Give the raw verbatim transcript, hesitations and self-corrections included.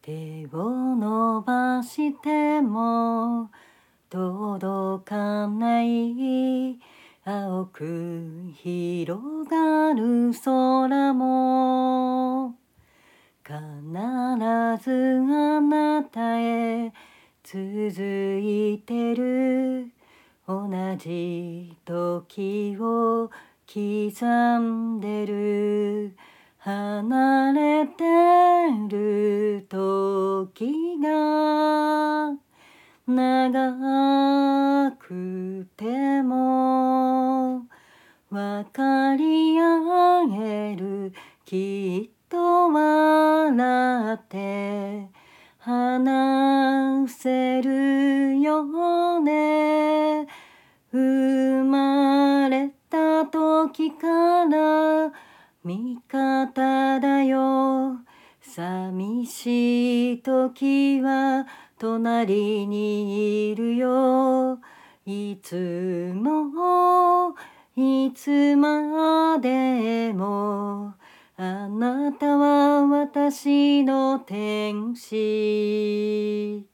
手を伸ばしても届かない青く広がる空も必ずあなたへ続いてる同じ時を刻んでる離れてる時が長くても分かり合えるきっと笑って話せるよね生まれた時から味方だよ寂しい時は隣にいるよいつもいつまでもあなたは私の天使